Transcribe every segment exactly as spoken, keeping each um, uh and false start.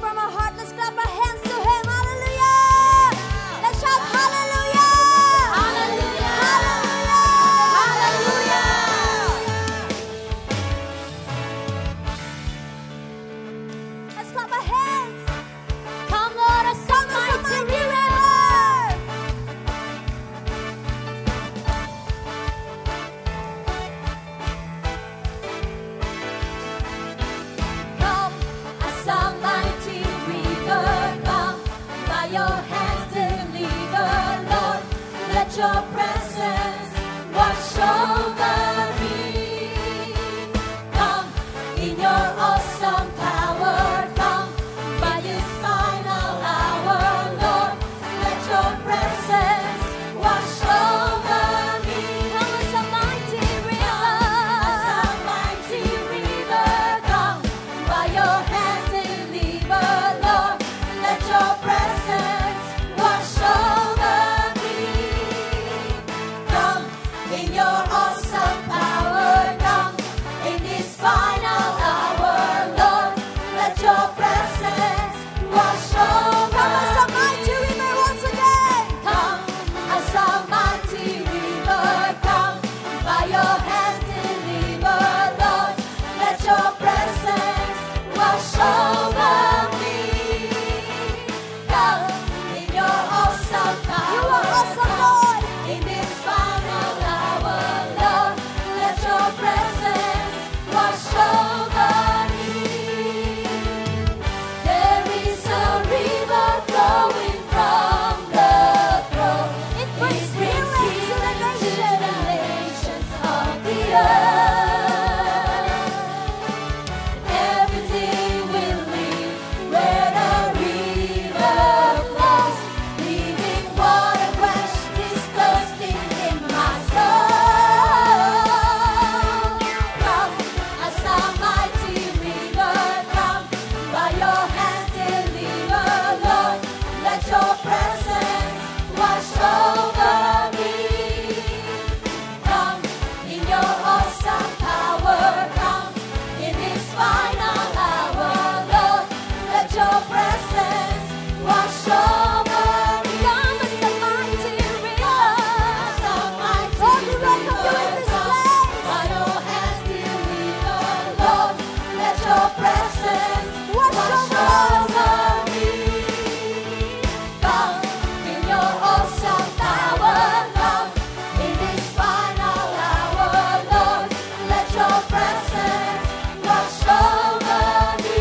from our heart, let's clap our hands to Him. Hallelujah! Let's shout hallelujah! Hallelujah! Hallelujah! Hallelujah! Let's clap our hands. Come, Lord, a song of mighty river. Come, as a mighty river, come, by your hands deliver, Lord, let your presence wash over me. Come, in your awesome power, come, by His final hour, Lord, let your presence wash over me. Come, as a mighty river, as a mighty river, come, by your hands deliver, Lord, let your presence wash over me. Come, in your awesome power, come, in this final hour, Lord, let your presence wash over. Come, as a mighty river once again. Come, as a mighty river, come, by your hands deliver, Lord, let your presence wash over me. Come, in your awesome power, you are awesome, Lord, in this final hour, Lord, let your presence wash over me. There is a river flowing from the throne. It brings healing to the nations of the earth. Everything will live where the river flows. Living water quench this thirsting in my soul. Come, as a mighty river, come, by your hands deliver, Lord, let your presence wash over me. Come, in your awesome power, come, in this final hour, Lord, let your presence wash over me. Come, as a mighty river, as a mighty Lord, we welcome you in this place. By your hands deliver, Lord, let your presence wash over me. Come, in your awesome power, come, in this final hour, Lord, let your presence wash over me.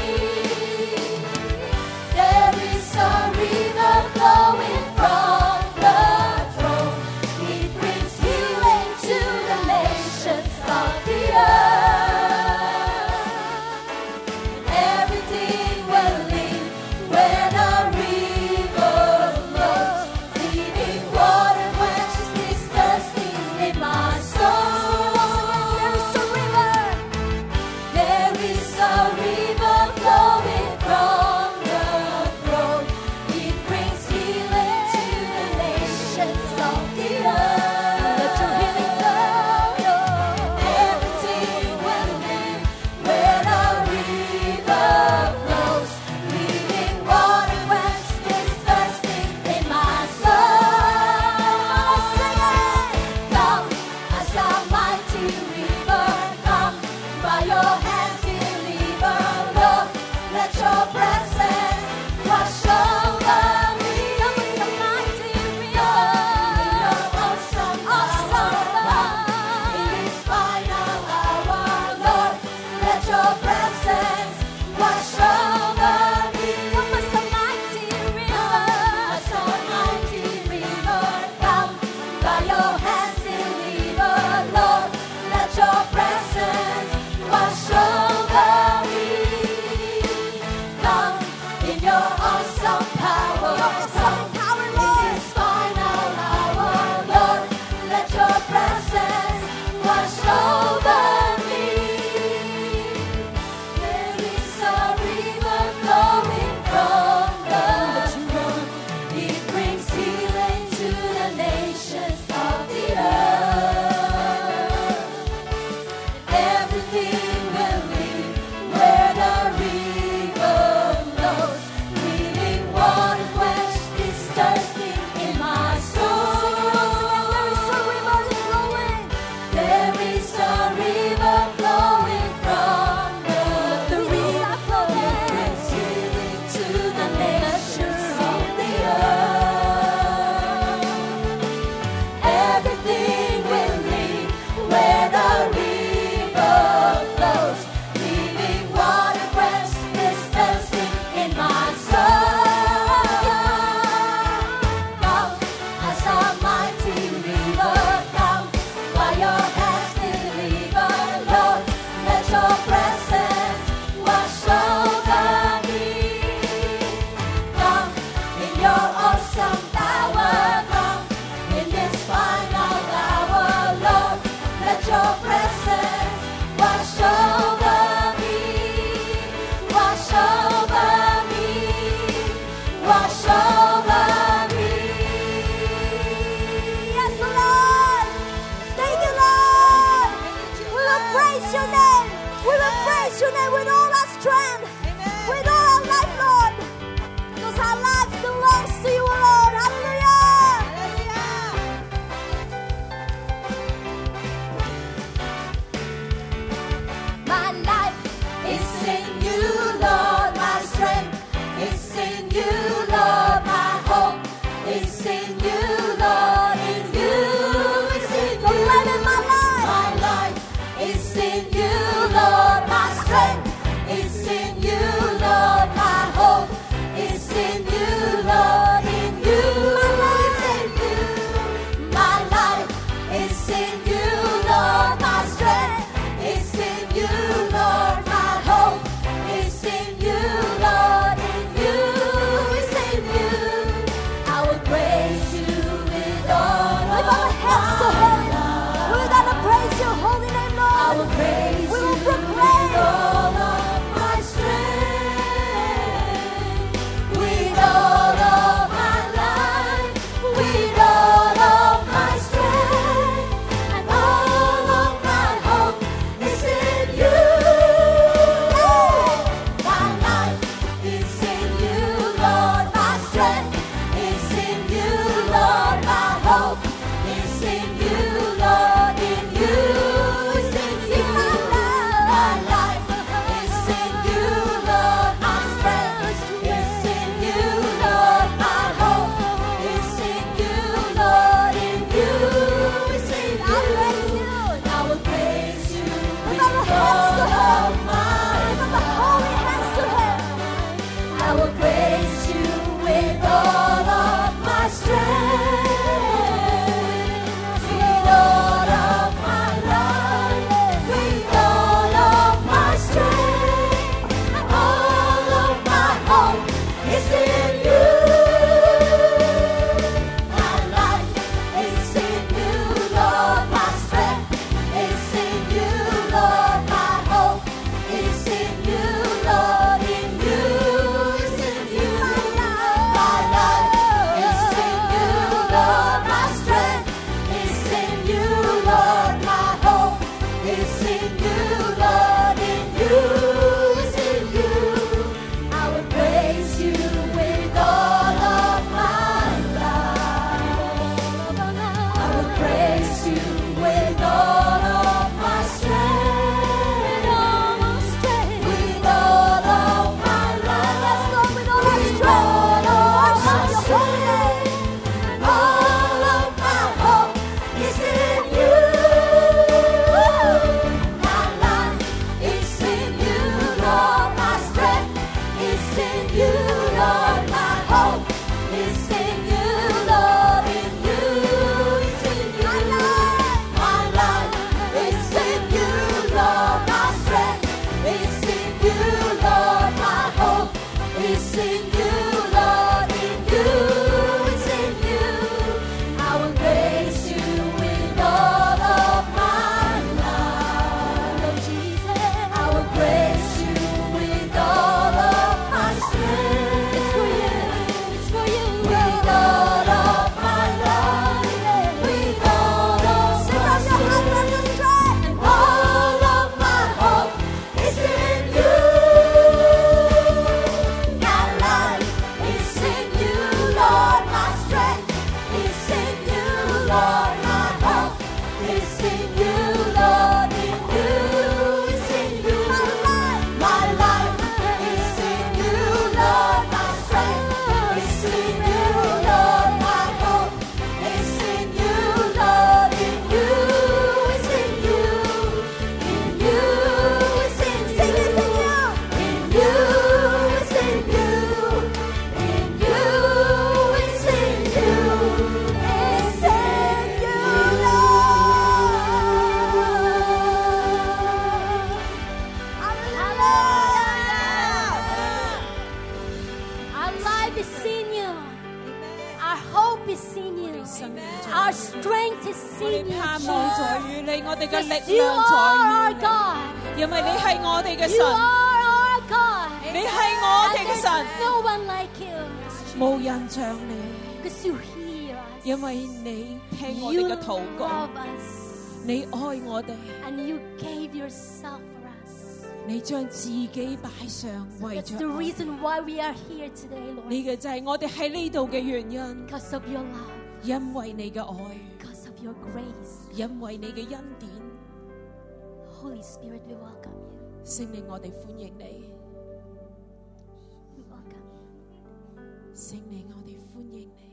There is a river flowing from the throne. It brings healing to the nations of the earth. Everything will live where the river flows. Living water quenches this thirsting in my soul. There is a river. There is a river flowing from the throne. It brings healing to the nations of the earth. Let your healing flow. Everything will live where the river flows. Living water quench this thirsting in my soul. Sing it. Come, as a mighty river, come, by your hands deliver, Lord, let your presence wash over me. Come, as a mighty river, in your awesome power, in this final hour, Lord, let your presence wash over me. Come, as a mighty river, as a mighty river, come, by your hands deliver, Lord, let your presence wash over me. Come, in your awesome power, in this final hour, Lord, let your presence wash over me. There is a river flowing from the throne. It brings healing to the nations of the earth. Everything will live where the river flows. praise your name. We will praise your name with all our strength, with all our life, Lord. Because our life belongs to you, Lord. Hallelujah. My life is in you, Lord. My strength is in you, Lord. My hope is in you, Lord. In you is in you. My life, my life is in you, Lord. My strength is in you, Lord. My hope is in you, Lord. In you is in you. My life is in you, Lord. My strength is in you, Lord. My hope is in you, Lord. In you is in you. I will praise you with all of my heart. We're gonna praise your holy name, Lord. I will praise we will proclaim with all of my strength, with all of my life, with all of my strength, and all of my hope is in you. My life is in you, Lord. My strength is in you, Lord. My hope is in you, Lord. In you is in you. My life is in you, Lord. My strength is in you, Lord. My hope is in you, Lord. In you is in you. I will praise you with all of my holy hands to heaven. I will praise you with all of my strength, with all of my life, with all of my strength, and all of my hope is in you. My life is in you, Lord. My strength is in you, Lord. My hope is in you, Lord. In you is in you. My life is in you, Lord. My strength is in you, Lord. My hope is in you, Lord. In you is in you. I will praise you with all of my life. I will praise you with all of my strength, with all of my life, with all of my strength, and all of my hope is in you. My life is in you, Lord. My strength is in you, Lord. My hope is in you, Lord. In you is in you. My life is in you, Lord. My strength is in you, Lord. My hope is in you, Lord. In you is in you. I will praise you with all of my life, Lord Jesus. I will praise you with all of my strength. It's for you. It's for you. With all of my life, with all of my strength, and all of my hope is in you. My life is in you, Lord. My strength is in you, Lord. My hope is in you, Lord. In you is in you. My life is in you, Lord. My strength is in you, Lord. My hope is in you, Lord. In you is in you. In you is in you. In you is in you. In you is in you. It's in you, Lord. Hallelujah. Our life is in you. Our hope is in you. Our strength is 我哋 in you. 盼望在於你，我哋嘅力 Because you 量 are 在 our 於 God. 你，因為你係我哋嘅 You 神， are our God. 你係我 And 哋嘅 there's 神， no one like you. 無人像你， Because you hear us. 因為你聽我 You 哋嘅禱告， love us. 你愛我哋， and you gave yourself for us. 你將自己擺上，為 That's 着 the 我哋 reason why we are here today, Lord. 呢個就係我哋喺呢度嘅原因， Because of your love, 因為你嘅愛， because of your grace. 因為你嘅恩典。 Holy Spirit, we welcome you. 聖靈，我哋歡迎你。 We welcome you. 聖靈，我哋歡迎你。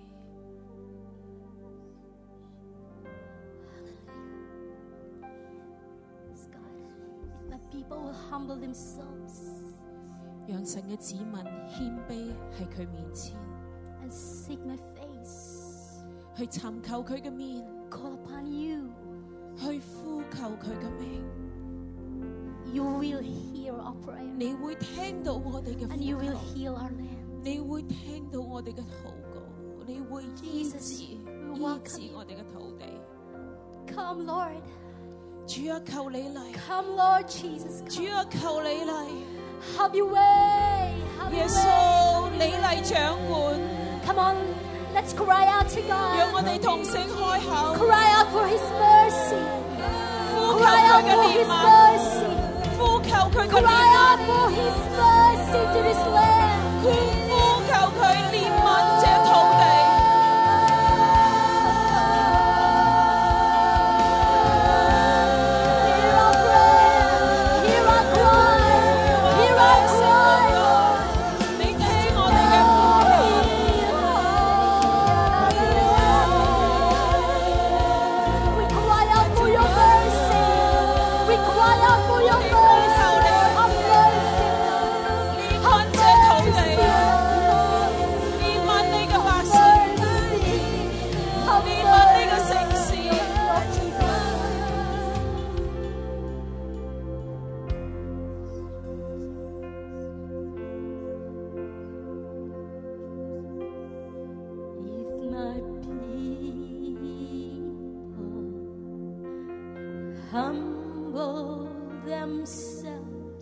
Yes, God, if my people will humble themselves 讓神嘅子民謙卑喺佢面前， and seek my face, 去尋求佢嘅面， call upon you, 去呼求佢嘅名， you will hear our prayer 你會聽到我哋嘅 and you 呼 will 求， heal our land. 你會聽到我哋嘅禱告，你會醫治 Jesus, 醫 we welcome 治我哋嘅土地。 Come, Lord. 主啊，求你嚟！ Come, Lord Jesus. 主啊，求你嚟！ Have your way. Have 耶 your 穌， way. 你嚟掌管， Come on, let's cry out to 讓我 God. 哋同聲開口， Cry out for His mercy. 呼求 Cry 佢 out 嘅 for 憐 His 憫， mercy. 呼求佢嘅憐 Cry 憫 out。 for His mercy to this land. 呼求佢憐憫這土地。 Hear our prayer. Hear our cry. Hear our cry. 你聽我哋嘅呼求， We cry out for your mercy. We cry out for your mercy. Have mercy. 憐憫這土地，憐憫你嘅百姓，憐憫呢個城市。 If my people humble themselves,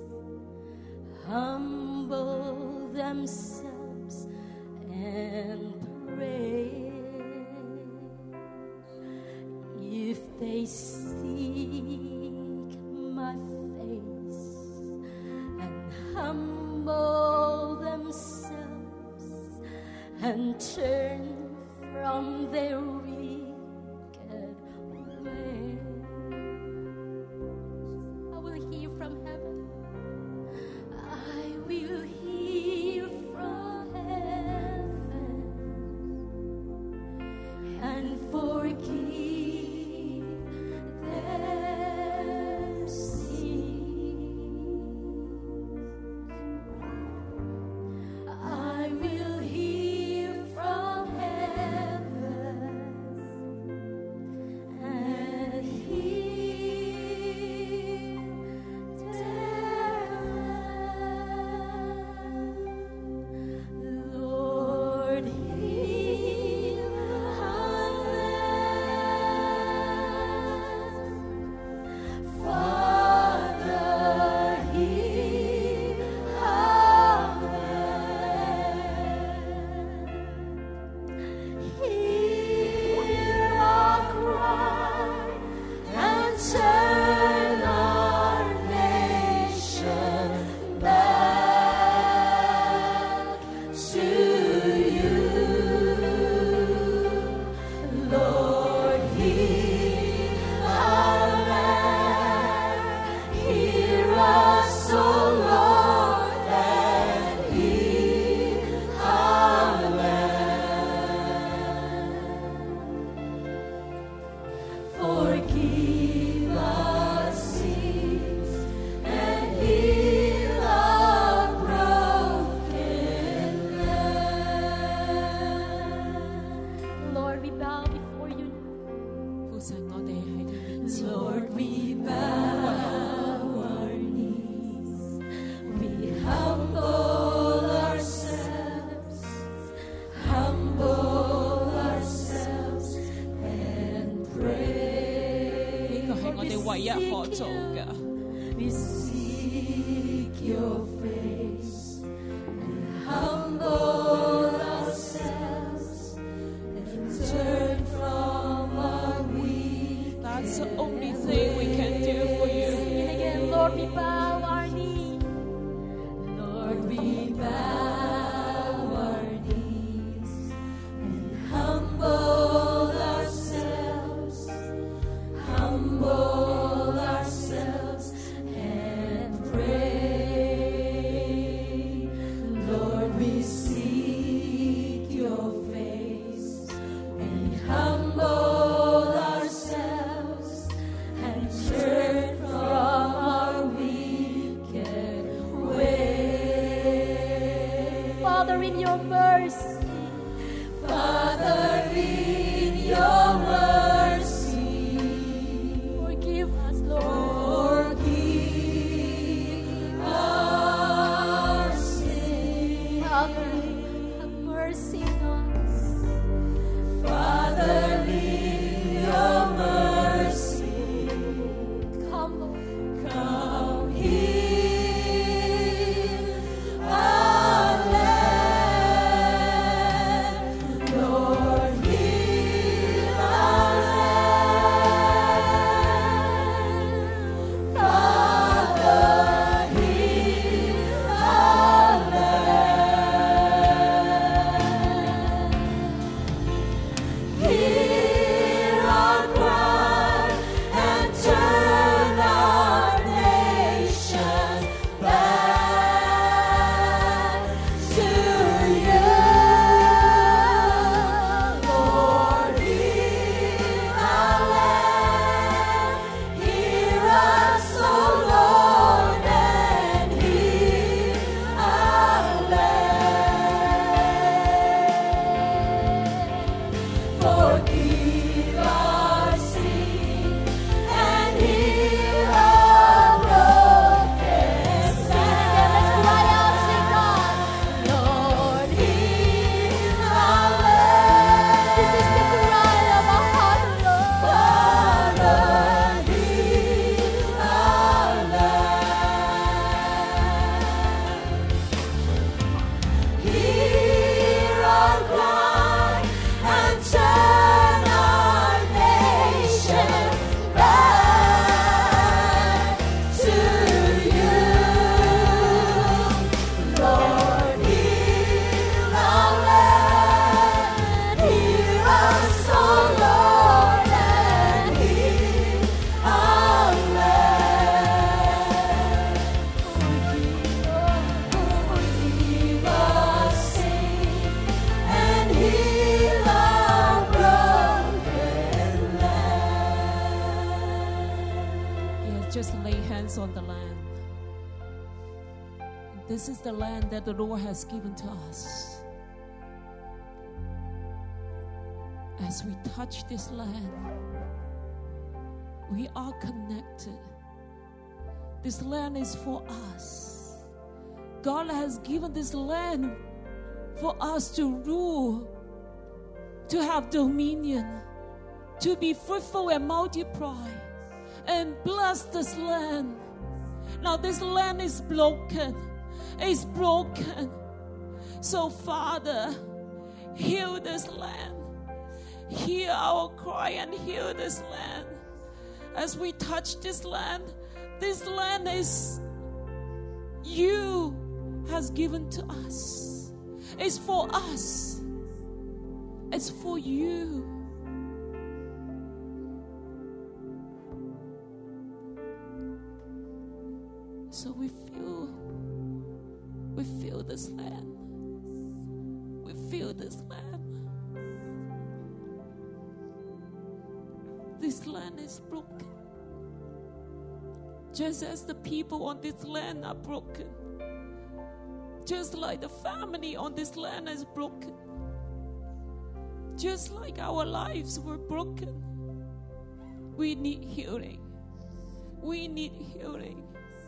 humble themselves and pray, if they seek my face and humble themselves and turn from their wicked way, I will hear from heaven. I will hear from heaven and forgive their sins. I will hear from heaven and heal their land. Lord, heal our land. Father, heal our land. Hear our cry and turn our nation back to you. Lord, heal our land. Hear us, O Lord, and heal our land. Forgive our sins and heal our broken land. Lord, we bow before you now. 父神，我哋喺你面前， Lord, we bow our knees. We humble ourselves, humble ourselves and pray. 呢個係我哋唯一可做嘅。 We seek your face and humble ourselves and turn from our weak That's hands on the land. This is the land that the Lord has given to us. As we touch this land, we are connected. This land is for us. God has given this land for us to rule, to have dominion, to be fruitful and multiply, and bless this land. Now this land is broken. It's broken. So Father, heal this land. Hear our cry and heal this land. As we touch this land, this land is you has given to us. It's for us. It's for you. So we feel, we feel this land. We feel this land. This land is broken. Just as the people on this land are broken. Just like the family on this land is broken. Just like our lives were broken. We need healing. We need healing.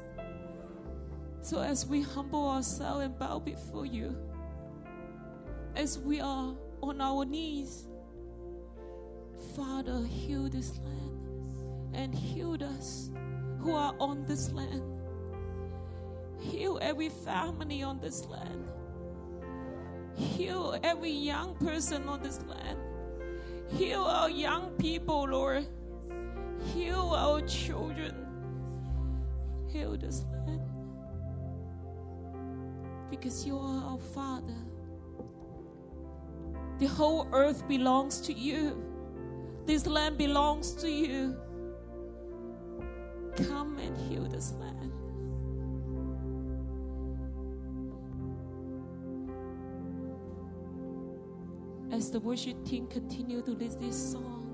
So as we humble ourselves and bow before you, as we are on our knees, Father, heal this land and heal us who are on this land. Heal every family on this land. Heal every young person on this land. Heal our young people, Lord. Heal our children. Heal this land. Because you are our Father. The whole earth belongs to you. This land belongs to you. Come and heal this land. As the worship team continue to lead this song,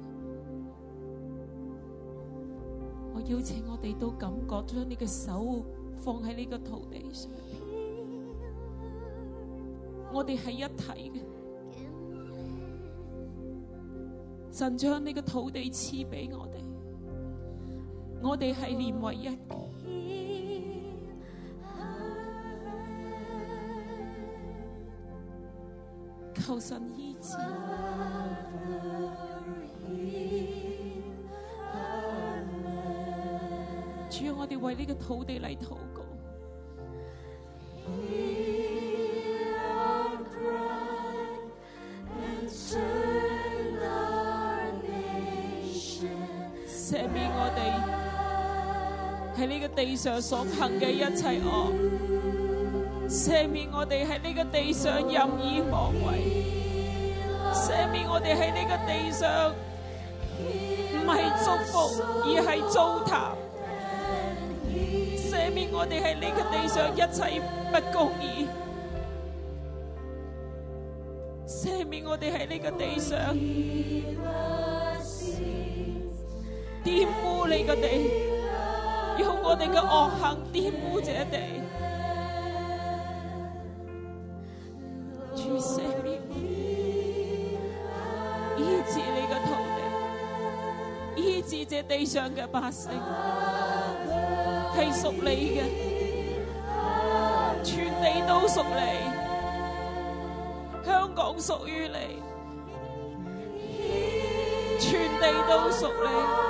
我邀請我哋都感覺將你嘅手放喺呢個土地上邊，我哋係一體嘅。神將呢個土地賜俾我哋，我哋係連為一嘅。求神醫治。主啊，我哋為呢個土地嚟禱告。赦免我哋喺呢個地上所行嘅一切惡，赦免我哋喺呢個地上任意妄為，赦免我哋喺呢個地上唔係祝福而係糟蹋，赦免我哋喺呢個地上一切不公義，赦免我哋喺呢個地上玷污你個地，用我哋嘅惡行玷污這地。主赦免，醫治你個土地，醫治這地上嘅百姓，係屬你嘅，全地都屬你，香港屬於你，全地都屬你。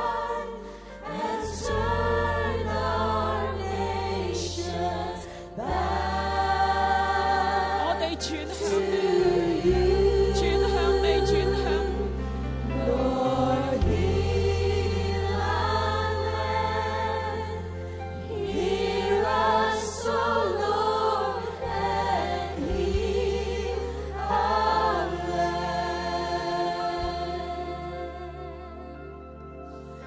轉向你，轉向你，轉向。Lord, heal our land, hear us, O Lord, and heal our land.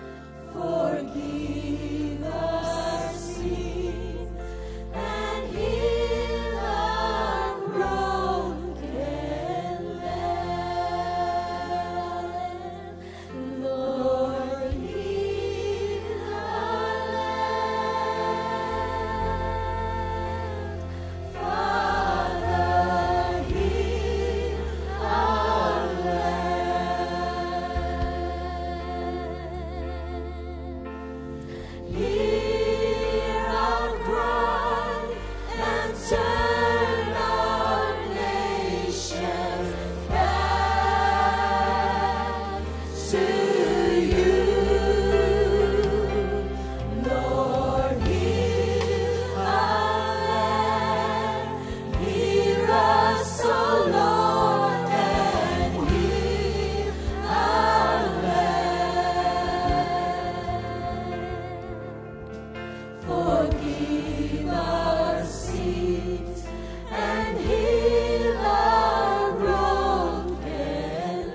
Forgive our sins and heal our broken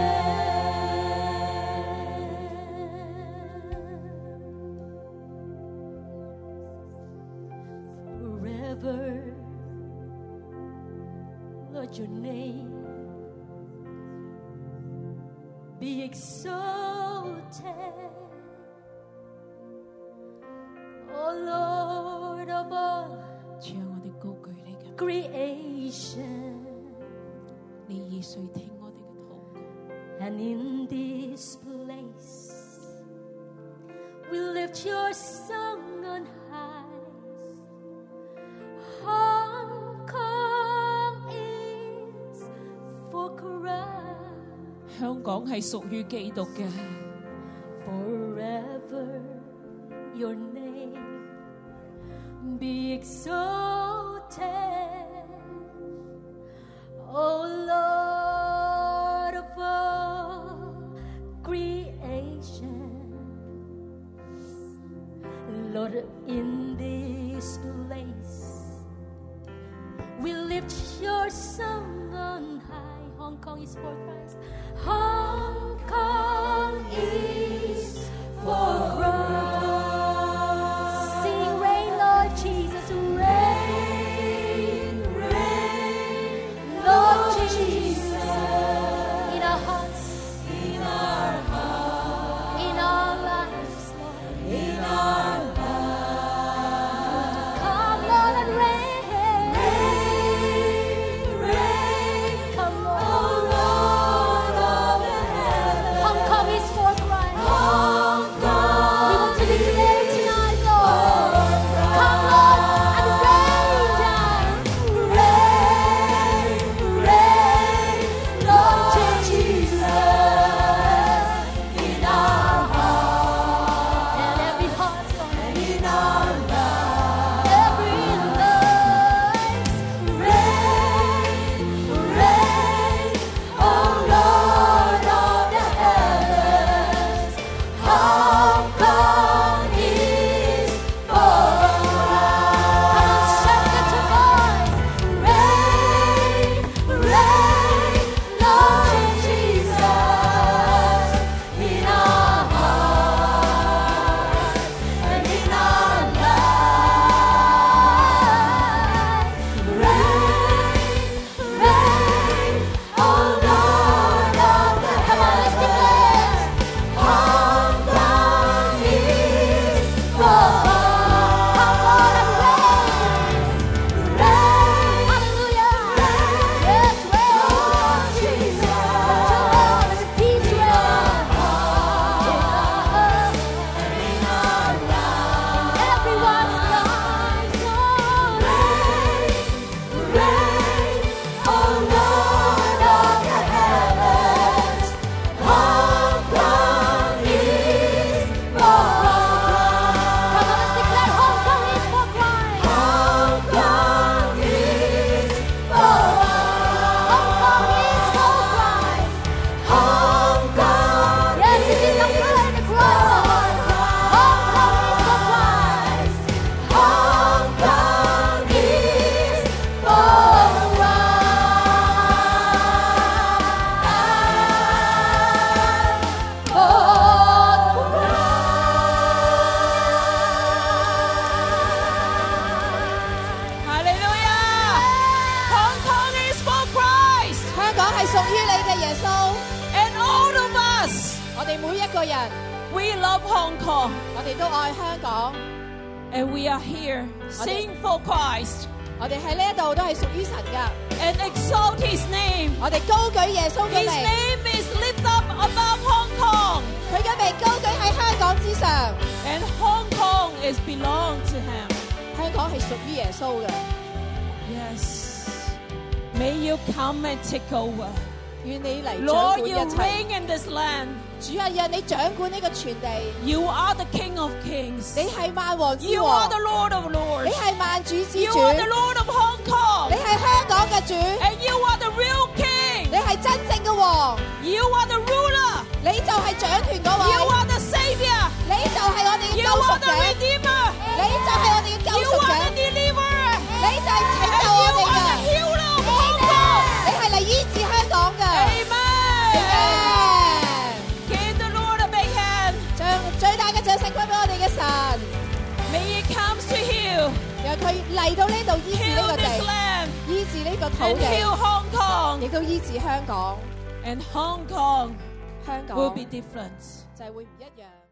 land. Forever, Lord, your name be exalted. Oh Lord of all 主啊，我哋高舉你嘅， creation, 你以垂聽我哋嘅禱告。 and in this place we lift your song on high. Hong Kong is for Christ. 香港係屬於基督嘅， Forever your name be exalted, O Lord of all creation. Lord, in this place we lift your song on high. Hong Kong is for Christ. Hong Kong is for Christ. Sing, reign, Lord Jesus, reign, reign, Lord Jesus, in our hearts, in our hearts, in our lives, Lord, in our lives. Come, Lord, and reign, reign, reign. Come, Lord, Lord of the heavens. Hong Kong is for Christ. Hong Kong. We want to declare tonight, Lord. Come, Lord, and rain down, rain, rain, Lord Jesus, in our hearts and every heart, Lord, and in our lives, every life. Rain, rain, oh Lord of the heavens. Hong Kong is for Christ. Come on, shout it to voice. Rain, rain, Lord Jesus, in our hearts and in our lives. Rain, rain, oh Lord of the heavens. Come on, let's declare. Hong Kong is for Christ. Come on and rain, rain, hallelujah. Yes, rain, Jesus. To all the peace reign in our hearts and in our lives, in everyone's lives. Lord, rain, rain, oh Lord of the heavens. Hong Kong is for Christ. Come on, let's declare Hong Kong is for Christ. Hong Kong is for Christ. Hong Kong is for Christ. Hong Kong. Yes, this is the prayer and the cry, Lord. Hong Kong is for Christ. Hong Kong is for Christ. For Christ. 哈利路亞！Hong Kong is for Christ 香港係屬於你嘅耶穌， and all of us. 我哋每一個人， We love Hong Kong 我哋都愛香港， and we are here sing for Christ 我哋喺呢一度都係屬於神噶， and exalt His name. 我哋高舉耶穌嘅 His 名， name is lift up above Hong Kong 佢嘅名高舉喺香港之上， and Hong Kong is belong to Him. 香港係屬於耶穌嘅。 Yes. May you come and take over. 願你嚟掌 Lord, 管 you 一切。 reign in this land. 主啊，讓你掌管呢個全地， You are the King of Kings. 你係萬王之 You 王 are，the Lord of 你 Lords. 係萬主之 You 主， are the Lord of Hong 你 Kong. 係香港嘅主， And you are the real King. 你係真正嘅王， You are the ruler. 你就係掌權嗰 You 位， are the Savior. 你就係我哋嘅 You 救 are 贖 the 者， Redeemer. 你就佢嚟到呢度醫治呢 Heal 個 this 地， land 醫治呢個土 and 地， heal Hong Kong. 亦都醫治香港。 And Hong Kong 香 will 港 be different. 就係會唔一樣。